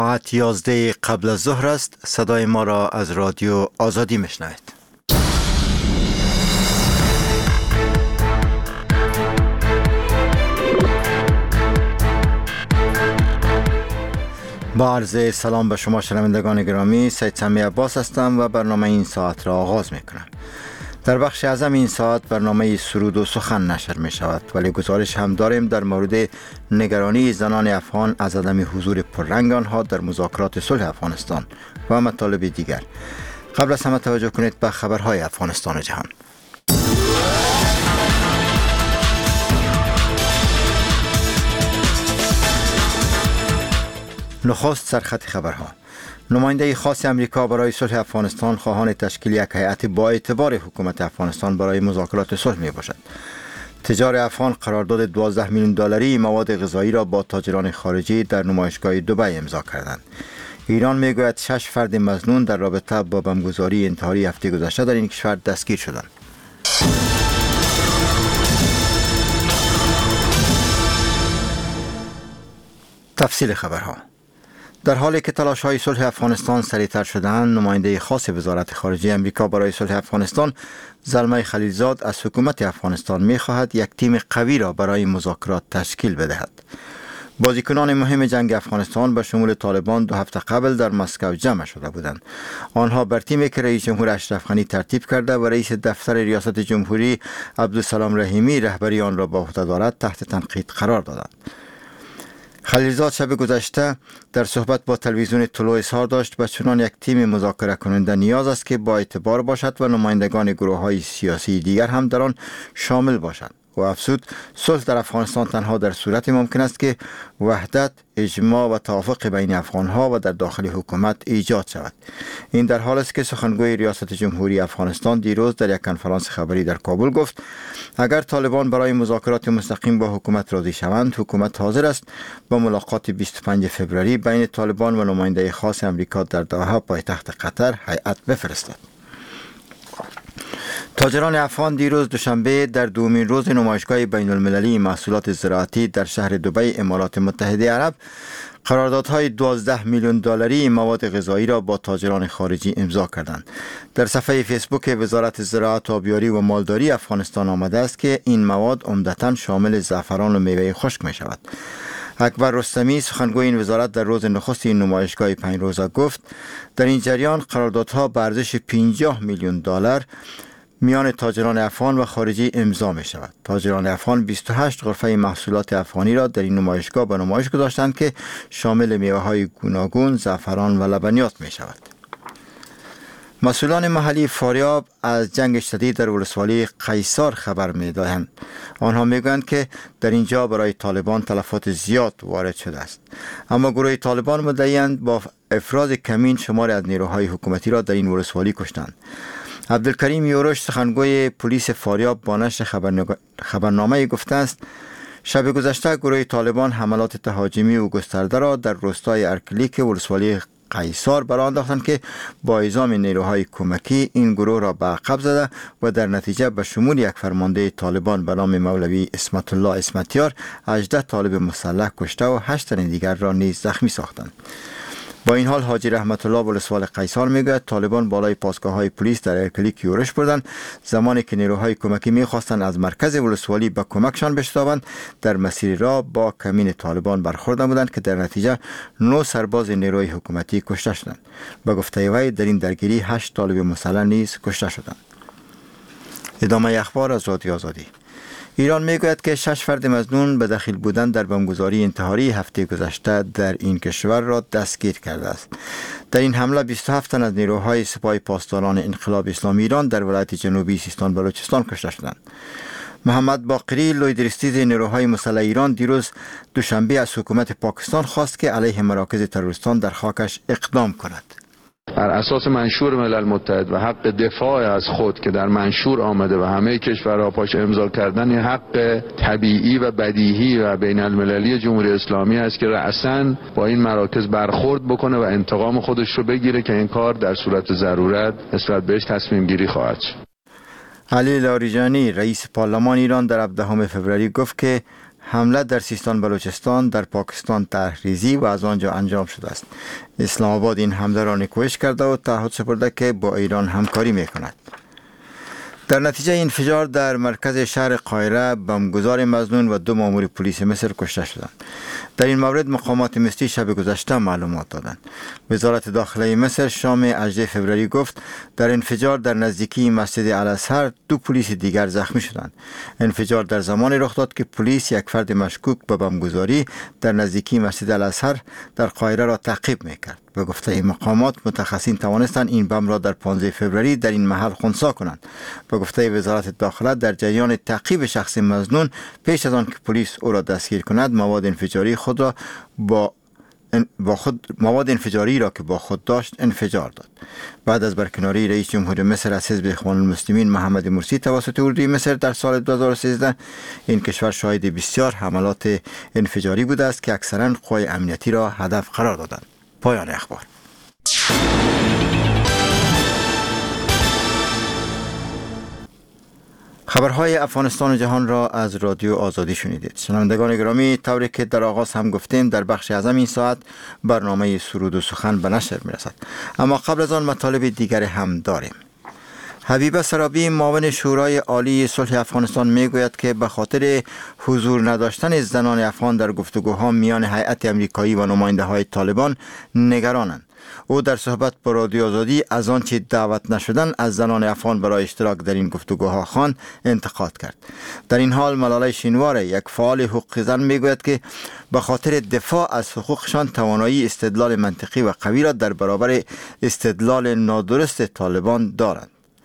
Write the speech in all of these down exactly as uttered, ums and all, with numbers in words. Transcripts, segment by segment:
ساعت یازده قبل از ظهر است. صدای ما را از رادیو آزادی میشنوید. با عرض سلام به شما شنوندگان گرامی، سید سمی عباس هستم و برنامه این ساعت را آغاز میکنم. در بخش اعظم این ساعت برنامه سرود و سخن نشر می شود، ولی گزارش هم داریم در مورد نگرانی زنان افغان از عدم حضور پررنگ آنها در مذاکرات صلح افغانستان و مطالب دیگر. قبل از همه توجه کنید به خبرهای افغانستان و جهان. نخست سرخط خبرها. نماینده خاص امریکا برای صلح افغانستان خواهان تشکیل یک هیئت با اعتبار حکومت افغانستان برای مذاکرات صلح می باشد. تجار افغان قرارداد دوازده میلیون دلاری مواد غذایی را با تاجران خارجی در نمایشگاه دبی امضا کردند. ایران می گوید شش فرد مظنون در رابطه با بمبگذاری انتحاری هفته گذشته در این کشور دستگیر شدند. تفصیل خبرها. در حالی که تلاش‌های صلح افغانستان سریعتر شدند، نماینده خاص وزارت خارجه امریکا برای صلح افغانستان زلمه خلیلزاد از حکومت افغانستان می‌خواهد یک تیم قوی را برای مذاکرات تشکیل بدهد. بازیکنان مهم جنگ افغانستان به شمول طالبان دو هفته قبل در مسکو جمع شده بودند. آنها بر تیمی که رئیس جمهور اشرف غنی ترتیب کرده و رئیس دفتر ریاست جمهوری عبدالسلام رحیمی رهبری آن را به عهده دارد تحت تنقید قرار دادند. خلیلزاد شب گذشته در صحبت با تلویزیون طلوع اظهار داشت به چنان یک تیم مذاکره کننده نیاز است که با اعتبار باشد و نمایندگان گروه های سیاسی دیگر هم در آن شامل باشند. و افزود صلح در افغانستان تنها در صورت ممکن است که وحدت، اجماع و توافق بین افغانها و در داخل حکومت ایجاد شود. این در حال است که سخنگوی ریاست جمهوری افغانستان دیروز در یک کنفرانس خبری در کابل گفت اگر طالبان برای مذاکرات مستقیم با حکومت راضی شوند، حکومت حاضر است با ملاقات بیست و پنجم فوریه بین طالبان و نماینده خاص امریکا در دوحه پایتخت قطر هیئت بفرستد. تاجران افغان دیروز دوشنبه در دومین روز نمایشگاه بین المللی محصولات زراعتی در شهر دبی امارات متحده عرب قراردادهای دوازده میلیون دلاری مواد غذایی را با تاجران خارجی امضا کردند. در صفحه فیسبوک وزارت زراعت، آبیاری و مالداری افغانستان آمده است که این مواد عمدتاً شامل زعفران و میوه خشک می شود. اکبر رستمی سخنگوی این وزارت در روز نخست این نمایشگاه پنج روزه گفت در این جریان قراردادها به ارزش پنجاه میلیون دلار میان تاجران افغان و خارجی امضا می شود. تاجران افغان بیست و هشت غرفه محصولات افغانی را در این نمایشگاه به نمایش گذاشتند که شامل میوه های گوناگون، زعفران و لبنیات می شود. مسئولان محلی فاریاب از جنگ شدید در ولسوالی قیصار خبر می دهند. آنها می گویند که در اینجا برای طالبان تلفات زیاد وارد شده است. اما گروه طالبان مدعی‌اند با افراز کمین شمار از نیروهای حکومتی را در این ولسوالی کشتند. عبدالکریم یورش سخنگوی پلیس فاریاب با نشر خبرنامه گفته است شب گذشته گروه طالبان حملات تهاجمی و گسترده را در روستای ارکلیک ولسوالی قیصار برآ انداختند که با اعزام نیروهای کمکی این گروه را به عقب زده و در نتیجه به شمول یک فرمانده طالبان به نام مولوی اسمت الله اسمتیار هجده طالب مسلح کشته و هشت تن دیگر را نیز زخمی ساختند. با این حال حاجی رحمت الله ولسوال قیصار میگوید طالبان بالای پاسگاه های پلیس در ارکلیک یورش بردند. زمانی که نیروهای کمکی میخواستند از مرکز ولسوالی به کمکشان بشتابند در مسیر راه با کمین طالبان برخورده بودند که در نتیجه نه سرباز نیروی حکومتی کشته شدند. به گفته وی در این درگیری هشت طالب مسلح نیز کشته شدند. ادامه اخبار از رادیو آزادی. ایران میگوید که شش فرد مظنون به دخیل بودن در بمبگذاری انتحاری هفته گذشته در این کشور را دستگیر کرده است. در این حمله بیست و هفت تن از نیروهای سپاه پاسداران انقلاب اسلامی ایران در ولایت جنوبی سیستان بلوچستان کشته شدند. محمد باقری لویدرستیز نیروهای مسلح ایران دیروز دوشنبه از حکومت پاکستان خواست که علیه مراکز تروریستان در خاکش اقدام کند. بر اساس منشور ملل متحد و حق دفاع از خود که در منشور آمده و همه کشورها پاش امضا کردن، حق طبیعی و بدیهی و بین المللی جمهوری اسلامی است که رأساً با این مراکز برخورد بکنه و انتقام خودش رو بگیره که این کار در صورت ضرورت نسبت بهش تصمیم گیری خواهد شد. علی لاریجانی رئیس پارلمان ایران در هفدهم فوریه گفت که حمله در سیستان بلوچستان در پاکستان طرحریزی و از آنجا انجام شده است. اسلام آباد این حمله را نیکویش کرده و تعهد سپرده که با ایران همکاری میکند. در نتیجه انفجار در مرکز شهر قاهره بمبگذار مظنون و دو مامور پلیس مصر کشته شدند. در این مورد مقامات مصری شب گذشته معلومات دادند. وزارت داخله مصر شام هجدهم فوریه گفت در انفجار در نزدیکی مسجد الازهر دو پلیس دیگر زخمی شدند. انفجار در زمانی رخ داد که پلیس یک فرد مشکوک به بمبگذاری در نزدیکی مسجد الازهر در قاهره را تعقیب میکرد. به گفته این مقامات متخصصین توانستند این بم را در پانزده فوریه در این محل خنثی کنند. به گفته وزارت داخله در جریان تعقیب شخص مظنون پیش از آن که پلیس او را دستگیر کند مواد انفجاری خود را با با خود مواد انفجاری را که با خود داشت انفجار داد. بعد از برکناری رئیس جمهور مصر از حزب اخوان المسلمین محمد مرسی توسط اردوی مصر در سال دو هزار و سیزده این کشور شاهد بسیار حملات انفجاری بوده است که اکثرا قوای امنیتی را هدف قرار دادند. پایان اخبار. خبرهای افغانستان و جهان را از رادیو آزادی شنیدید. شنوندگان گرامی، طوری که در آغاز هم گفتیم در بخش اعظم این ساعت برنامه سرود و سخن به نشر میرسد. اما قبل از آن مطالب دیگر هم داریم. حبیبه سرابی معاون شورای عالی صلح افغانستان میگوید که به خاطر حضور نداشتن زنان افغان در گفتگوها میان هیئت امریکایی و نماینده های طالبان نگرانند. او در صحبت با رادیو آزادی از آنچه دعوت نشدن از زنان افغان برای اشتراک در این گفتگوها خوان انتقاد کرد. در این حال ملاله شینوار، یک فعال حقوق زن، میگوید که به خاطر دفاع از حقوقشان توانایی استدلال منطقی و قوی را در برابر استدلال نادرست طالبان دارند.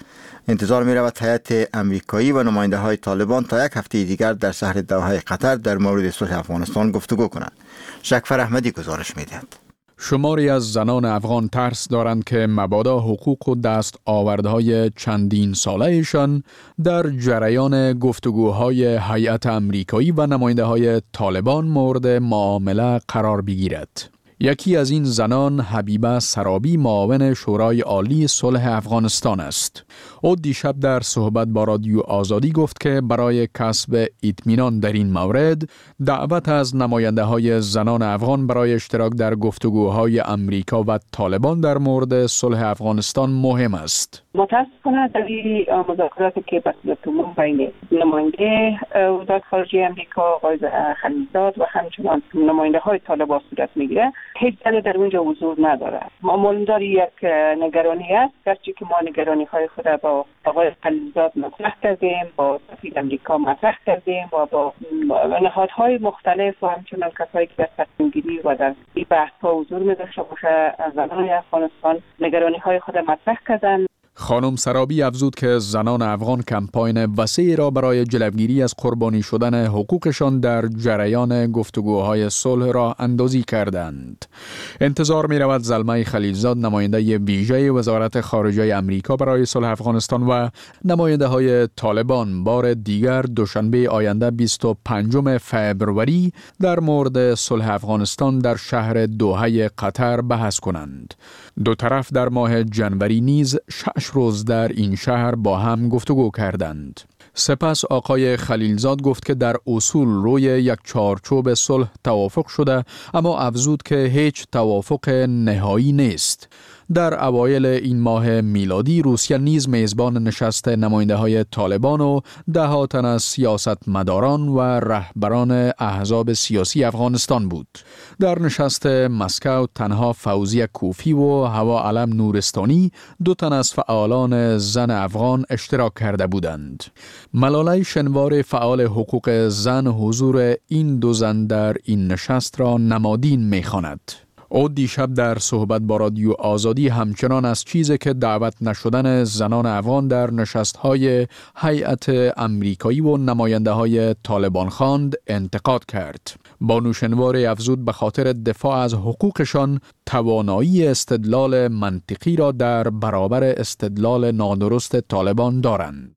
انتظار می رود هیئت امریکایی و نماینده های طالبان تا یک هفته دیگر در شهر دوحه قطر در مورد صلح افغانستان گفتگو کنند. شکفر احمدی گزارش می دهد. شماری از زنان افغان ترس دارند که مبادا حقوق و دست آوردهای چندین سالهشان در جریان گفتگوهای هیئت امریکایی و نماینده های طالبان مورد معامله قرار بگیرد. یکی از این زنان حبیبه سرابی معاون شورای عالی صلح افغانستان است. او دیشب در صحبت با رادیو آزادی گفت که برای کسب اطمینان در این مورد دعوت از نماینده های زنان افغان برای اشتراک در گفتگوهای امریکا و طالبان در مورد صلح افغانستان مهم است. متاسفانه در این مذاکراتی که به صورت عموم بین نماینده وزارت خارجه امریکا آقای خلیلزاد و همچنان نماینده های طالبان صورت میگیره، هیچ زنی در اونجا حضور نداره. معمولا داری یک نگرانی است، گرچه که ما نگرانی های خود با آقای خلیلزاد مطرح کردیم، با سفیر امریکا مطرح کردیم و با نهادهای مختلف و همچنان کسایی که در تصمیم گیری و در این بحث ها حضور می‌داشته باشه زنان افغانستان نگرانی های خود مطرح کردن. خانم سرابی افزود که زنان افغان کمپاین وسیعی را برای جلوگیری از قربانی شدن حقوقشان در جریان گفتگوهای صلح را اندازی کردند. انتظار می رود زلمه خلیلزاد نماینده ویژه وزارت خارجه امریکا برای صلح افغانستان و نماینده های طالبان بار دیگر دوشنبه آینده بیست و پنجم فوریه در مورد صلح افغانستان در شهر دوحه قطر بحث کنند. دو طرف در ماه جنوری نیز شش روز در این شهر با هم گفتگو کردند. سپس آقای خلیلزاد گفت که در اصول روی یک چارچوب صلح توافق شده، اما افزود که هیچ توافق نهایی نیست. در اوایل این ماه میلادی روسیه نیز میزبان نشست نماینده های طالبان و ده ها تن از سیاستمداران و رهبران احزاب سیاسی افغانستان بود. در نشست مسکو تنها فوزیه کوفی و هوا علم نورستانی دو تن از فعالان زن افغان اشتراک کرده بودند. ملاله شنوار فعال حقوق زن حضور این دو زن در این نشست را نمادین می‌خواند. او دیشب در صحبت با رادیو آزادی همچنان از چیزی که دعوت نشدن زنان افغان در نشست‌های هیئت امریکایی و نماینده‌های طالبان خواند انتقاد کرد. بانو شنوار افزود به خاطر دفاع از حقوقشان توانایی استدلال منطقی را در برابر استدلال نادرست طالبان دارند.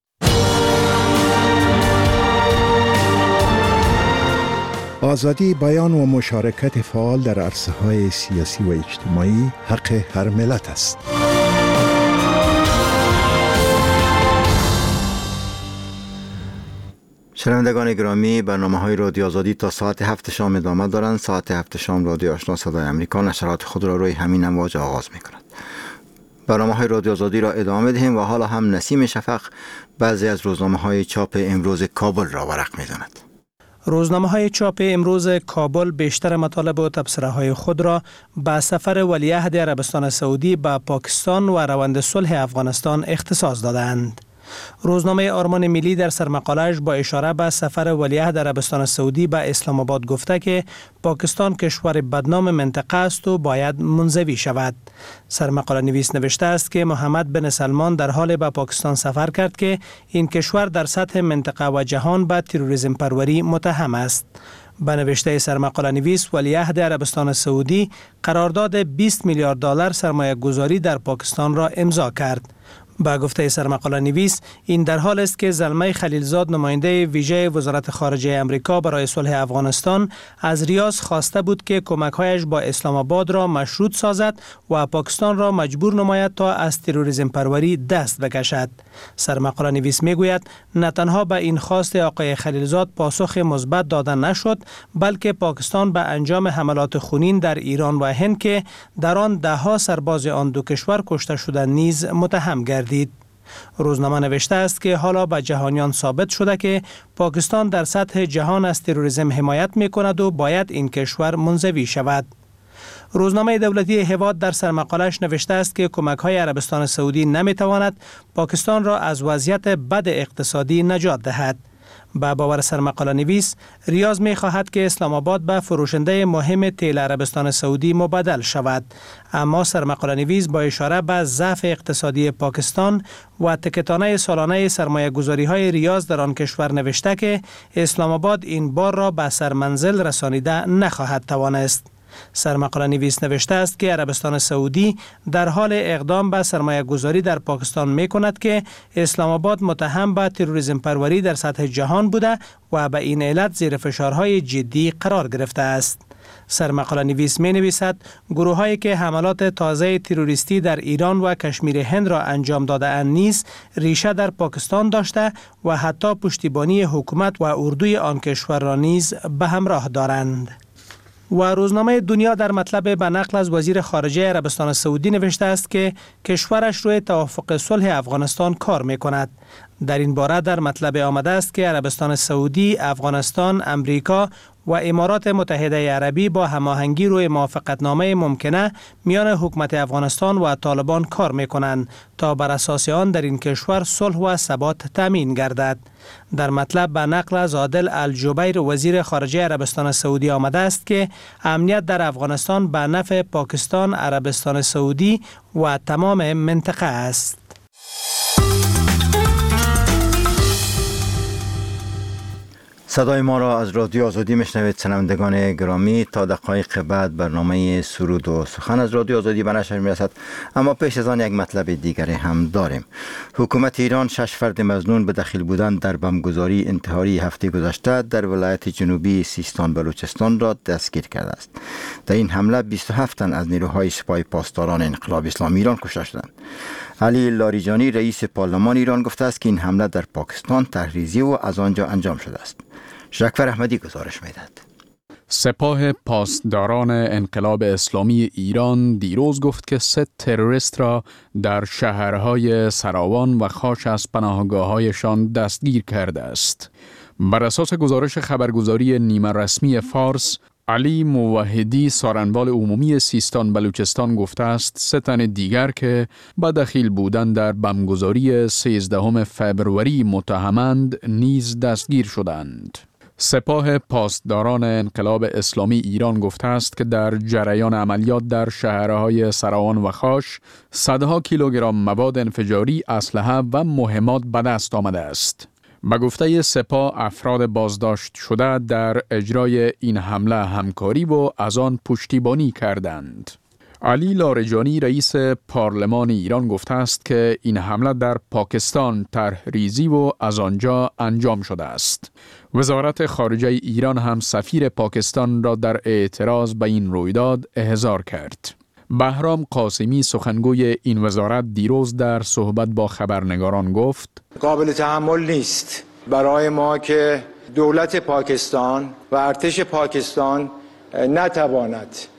آزادی بیان و مشارکت فعال در عرصه‌های سیاسی و اجتماعی حق هر ملت است. شنوندگان گرامی، برنامه های رادیو آزادی تا ساعت هفت شام ادامه دارند. ساعت هفت شام رادیو آشنا صدای امریکا نشرات خود را روی همین امواج آغاز می کند. برنامه های رادیو آزادی را ادامه دهیم و حالا هم نسیم شفق بعضی از روزنامه های چاپ امروز کابل را ورق می زند. روزنامه های چاپ امروز کابل بیشتر مطالب و تبصره های خود را به سفر ولیعهد عربستان سعودی به پاکستان و روند صلح افغانستان اختصاص دادند. روزنامه آرمان ملی در سرمقاله‌اش با اشاره به سفر ولیعهد عربستان سعودی به اسلام آباد گفته که پاکستان کشور بدنام منطقه است و باید منزوی شود. سرمقاله نویس نوشته است که محمد بن سلمان در حال به پاکستان سفر کرد که این کشور در سطح منطقه و جهان به تروریسم پروری متهم است. به نوشته سرمقاله نویس، ولیعهد عربستان سعودی قرارداد بیست میلیارد دلار سرمایه گذاری در پاکستان را امضا کرد. با گفته سرمقاله نویس، این در حال است که زلمه خلیلزاد، نماینده ویژه وزارت خارجه امریکا برای صلح افغانستان، از ریاض خواسته بود که کمک‌هایش با اسلام آباد را مشروط سازد و پاکستان را مجبور نماید تا از تروریسم پروری دست بکشد. سرمقاله نویس میگوید نه تنها به این خواست آقای خلیلزاد پاسخ مثبت داده نشد، بلکه پاکستان به انجام حملات خونین در ایران و هند که در آن ده ها سرباز آن دو کشور کشته شدند نیز متهم گردید. روزنامه نوشته است که حالا به جهانیان ثابت شده که پاکستان در سطح جهان از تروریسم حمایت می کند و باید این کشور منزوی شود. روزنامه دولتی هواد در سرمقاله‌اش نوشته است که کمک‌های عربستان سعودی نمی‌تواند پاکستان را از وضعیت بد اقتصادی نجات دهد. با باور سرمقاله نویس، ریاض می خواهد که اسلام آباد به فروشنده مهم تیل عربستان سعودی مبادل شود، اما سرمقاله نویس با اشاره به ضعف اقتصادی پاکستان و تکتانه سالانه سرمایه گذاری های ریاض در آن کشور نوشته که اسلام آباد این بار را به سرمنزل رسانیده نخواهد توانست. سرمقاله نویس نوشته است که عربستان سعودی در حال اقدام به سرمایه گذاری در پاکستان می کند که اسلام آباد متهم به تروریسم پروری در سطح جهان بوده و به این علت زیر فشارهای جدی قرار گرفته است. سرمقاله نویس می نویسد گروه هایی که حملات تازه تروریستی در ایران و کشمیر هند را انجام داده اند نیز ریشه در پاکستان داشته و حتی پشتیبانی حکومت و اردوی آن کشور را نیز به همراه دارند. و روزنامه دنیا در مطلب به نقل از وزیر خارجه عربستان سعودی نوشته است که کشورش روی توافق صلح افغانستان کار می کند. در این باره در مطلب آمده است که عربستان سعودی، افغانستان، امریکا و امارات متحده عربی با هماهنگی روی موافقتنامه ممکنه میان حکومت افغانستان و طالبان کار میکنند تا بر اساس آن در این کشور صلح و ثبات تامین گردد. در مطلب به نقل از عادل الجبیر وزیر خارجه عربستان سعودی آمده است که امنیت در افغانستان به نفع پاکستان، عربستان سعودی و تمام منطقه است. صدای ما را از رادیو آزادی میشنوید شنوندگان گرامی. تا دقایق بعد برنامه سرود و سخن از رادیو آزادی به نشر میرسد، اما پیش از آن یک مطلب دیگری هم داریم. حکومت ایران شش فرد مظنون به دخیل بودن در بمبگذاری انتحاری هفته گذشته در ولایت جنوبی سیستان بلوچستان را دستگیر کرده است. در این حمله بیست و هفت تن از نیروهای سپاه پاسداران انقلاب اسلامی ایران کشته شدند. علی لاریجانی رئیس پارلمان ایران گفته است که این حمله در پاکستان تحریزی و از آنجا انجام شده است. شکفر احمدی گزارش می‌دهد. سپاه پاسداران انقلاب اسلامی ایران دیروز گفت که سه تروریست را در شهرهای سراوان و خاش از پناهگاه‌هایشان دستگیر کرده است. بر اساس گزارش خبرگزاری نیمه رسمی فارس، علی موحدی سارنوال عمومی سیستان بلوچستان گفته است سه تن دیگر که به دخیل بودن در بمبگذاری سیزدهم فوریه متهمند نیز دستگیر شدند. سپاه پاسداران انقلاب اسلامی ایران گفته است که در جریان عملیات در شهرهای سراوان و خاش صدها کیلوگرم مواد انفجاری، اسلحه و مهمات به دست آمده است. به گفته سپاه افراد بازداشت شده در اجرای این حمله همکاری و از آن پشتیبانی کردند. علی لاریجانی رئیس پارلمان ایران گفته است که این حمله در پاکستان تحریزی و از آنجا انجام شده است. وزارت خارجه ایران هم سفیر پاکستان را در اعتراض به این رویداد احضار کرد. بهرام قاسمی سخنگوی این وزارت دیروز در صحبت با خبرنگاران گفت: قابل تحمل نیست برای ما که دولت پاکستان و ارتش پاکستان نتواند